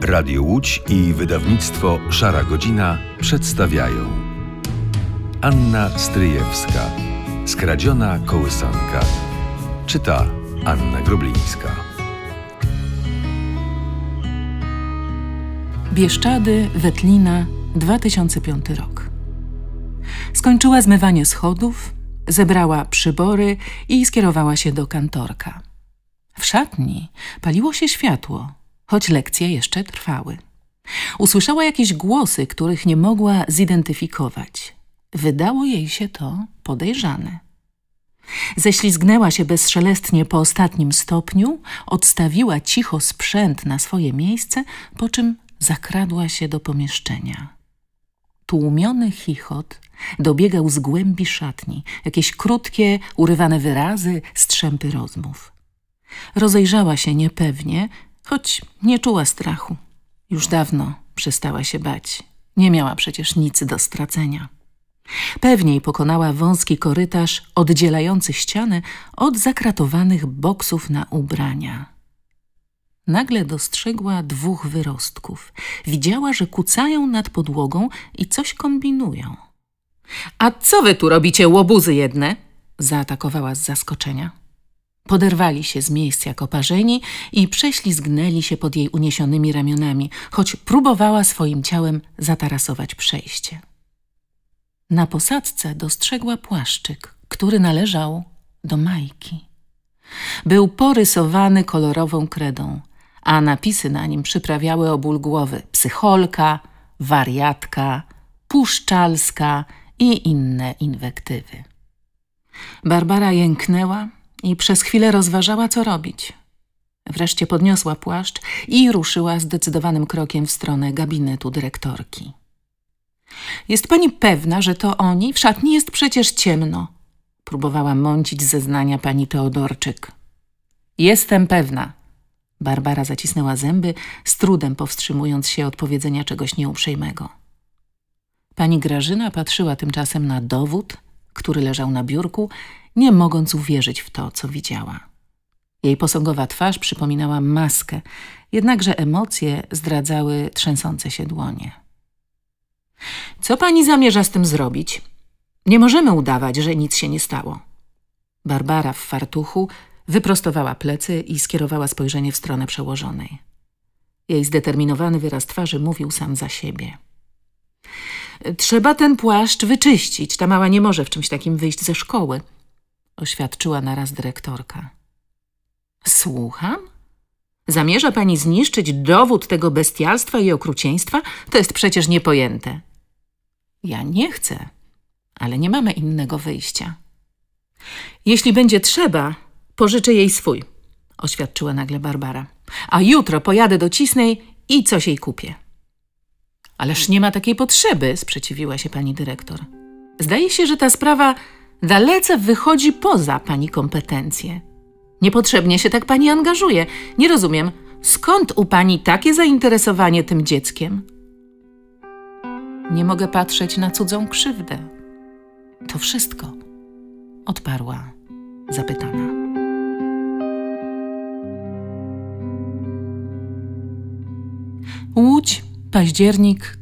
Radio Łódź i wydawnictwo Szara Godzina przedstawiają Anna Stryjewska. Skradziona kołysanka. Czyta Anna Groblińska. Bieszczady, Wetlina, 2005 rok. Skończyła zmywanie schodów, zebrała przybory i skierowała się do kantorka. W szatni paliło się światło, choć lekcje jeszcze trwały. Usłyszała jakieś głosy, których nie mogła zidentyfikować. Wydało jej się to podejrzane. Ześlizgnęła się bezszelestnie po ostatnim stopniu, odstawiła cicho sprzęt na swoje miejsce, po czym zakradła się do pomieszczenia. Tłumiony chichot dobiegał z głębi szatni, jakieś krótkie, urywane wyrazy, strzępy rozmów. Rozejrzała się niepewnie, choć nie czuła strachu. Już dawno przestała się bać. Nie miała przecież nic do stracenia. Pewniej pokonała wąski korytarz oddzielający ścianę od zakratowanych boksów na ubrania. Nagle dostrzegła dwóch wyrostków. Widziała, że kucają nad podłogą i coś kombinują. – A co wy tu robicie, łobuzy jedne? – zaatakowała z zaskoczenia. Poderwali się z miejsc jak oparzeni i prześlizgnęli się pod jej uniesionymi ramionami, choć próbowała swoim ciałem zatarasować przejście. Na posadzce dostrzegła płaszczyk, który należał do Majki. Był porysowany kolorową kredą, a napisy na nim przyprawiały o ból głowy: psycholka, wariatka, puszczalska i inne inwektywy. Barbara jęknęła i przez chwilę rozważała, co robić. Wreszcie podniosła płaszcz i ruszyła zdecydowanym krokiem w stronę gabinetu dyrektorki. – Jest pani pewna, że to oni? W szatni jest przecież ciemno. Próbowała mącić zeznania pani Teodorczyk. – Jestem pewna. Barbara zacisnęła zęby, z trudem powstrzymując się od powiedzenia czegoś nieuprzejmego. Pani Grażyna patrzyła tymczasem na dowód, który leżał na biurku, nie mogąc uwierzyć w to, co widziała. Jej posągowa twarz przypominała maskę, jednakże emocje zdradzały trzęsące się dłonie. – Co pani zamierza z tym zrobić? Nie możemy udawać, że nic się nie stało. Barbara w fartuchu wyprostowała plecy i skierowała spojrzenie w stronę przełożonej. Jej zdeterminowany wyraz twarzy mówił sam za siebie. – Trzeba ten płaszcz wyczyścić. Ta mała nie może w czymś takim wyjść ze szkoły – oświadczyła naraz dyrektorka. – Słucham? Zamierza pani zniszczyć dowód tego bestialstwa i okrucieństwa? To jest przecież niepojęte. – Ja nie chcę, ale nie mamy innego wyjścia. – Jeśli będzie trzeba, pożyczę jej swój – oświadczyła nagle Barbara. – A jutro pojadę do Cisnej i coś jej kupię. – Ależ nie ma takiej potrzeby – sprzeciwiła się pani dyrektor. – Zdaje się, że ta sprawa dalece wychodzi poza pani kompetencje. Niepotrzebnie się tak pani angażuje. Nie rozumiem, skąd u pani takie zainteresowanie tym dzieckiem? Nie mogę patrzeć na cudzą krzywdę. To wszystko, odparła zapytana. Łódź, październik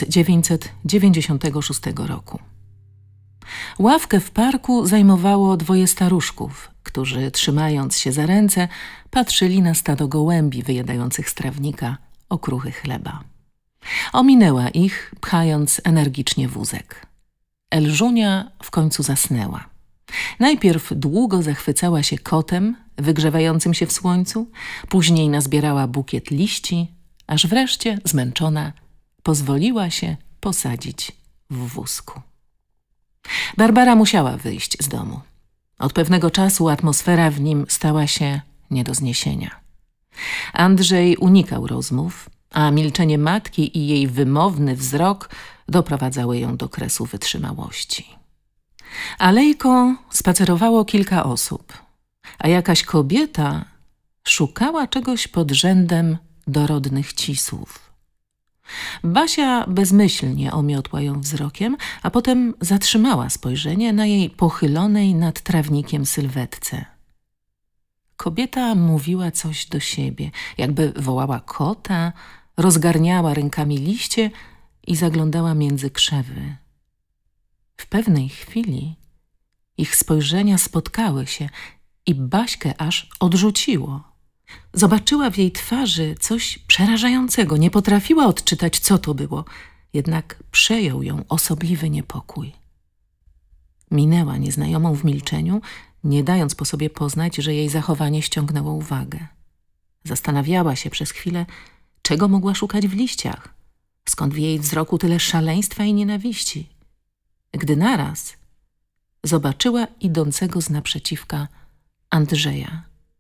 1996 roku. Ławkę w parku zajmowało dwoje staruszków, którzy, trzymając się za ręce, patrzyli na stado gołębi wyjadających z trawnika okruchy chleba. Ominęła ich, pchając energicznie wózek. Elżunia w końcu zasnęła. Najpierw długo zachwycała się kotem wygrzewającym się w słońcu, później nazbierała bukiet liści, aż wreszcie, zmęczona, pozwoliła się posadzić w wózku. Barbara musiała wyjść z domu. Od pewnego czasu atmosfera w nim stała się nie do zniesienia. Andrzej unikał rozmów, a milczenie matki i jej wymowny wzrok doprowadzały ją do kresu wytrzymałości. Alejką spacerowało kilka osób, a jakaś kobieta szukała czegoś pod rzędem dorodnych cisów. Basia bezmyślnie omiotła ją wzrokiem, a potem zatrzymała spojrzenie na jej pochylonej nad trawnikiem sylwetce. Kobieta mówiła coś do siebie, jakby wołała kota rozgarniała rękami liście i zaglądała między krzewy. W pewnej chwili ich spojrzenia spotkały się i Baśkę aż odrzuciło. Zobaczyła w jej twarzy coś przerażającego. Nie potrafiła odczytać, co to było, jednak przejął ją osobliwy niepokój. Minęła nieznajomą w milczeniu, nie dając po sobie poznać, że jej zachowanie ściągnęło uwagę. Zastanawiała się przez chwilę, czego mogła szukać w liściach, skąd w jej wzroku tyle szaleństwa i nienawiści. Gdy naraz zobaczyła idącego z naprzeciwka Andrzeja.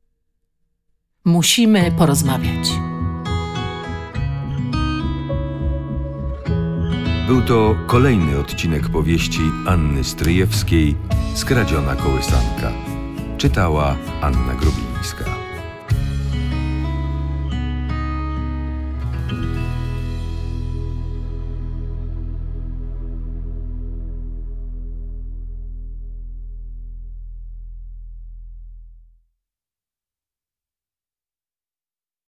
Musimy porozmawiać. Był to kolejny odcinek powieści Anny Stryjewskiej Skradziona kołysanka. Czytała Anna Grubin.